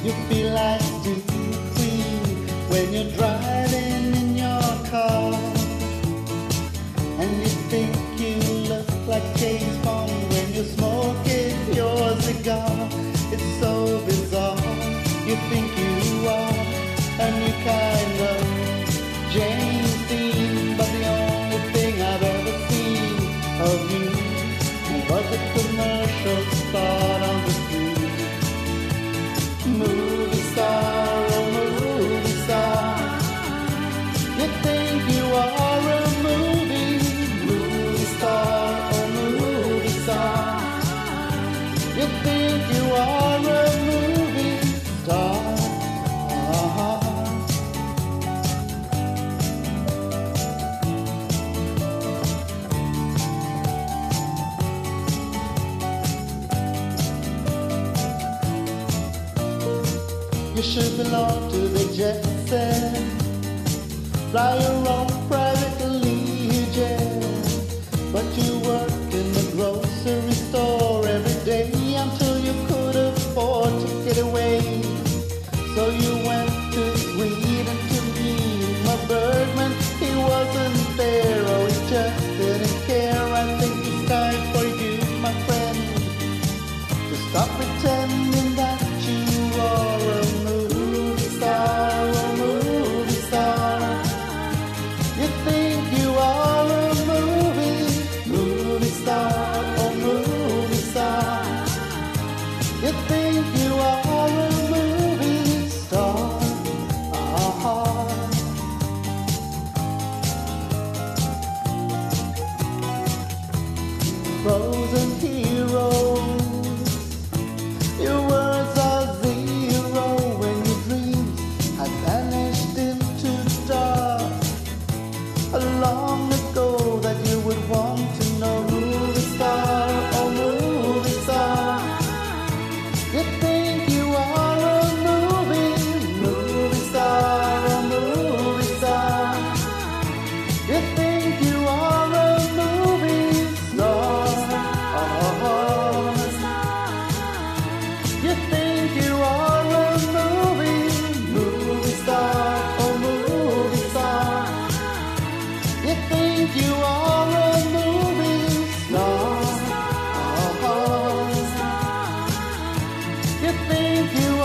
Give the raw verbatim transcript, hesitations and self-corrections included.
You feel like too clean when you're driving in your car, and you think you look like James Bond when you're smoking your cigar. It's so bizarre. You think you are a new kind of James Dean, but the only thing I've ever seen of you was a commercial spot on the street. Movie star, oh movie star, you think you are a movie, movie star, oh movie star, you think you are a movie star. Uh-huh. You should belong to the jet set, fly your own private legion, but you work in the grocery store every day until you could afford to get away. So you went to Sweden to meet my Bergman. He wasn't there, or he just didn't care. I think it's time for you, my friend, to stop pretending that you are a movie star, a movie star. You think you are a movie, movie star, a movie star. You think you are a movie star. Uh-huh. Frozen heroes, your words are zero when your dreams have vanished into dark. Long ago that you would want to know, movie star, oh movie star. You think you are a movie, movie star, oh movie star. You think you are a movie star. Oh. You think you are a movie, movie star, oh movie star. You think you are a movie star. Oh. You think you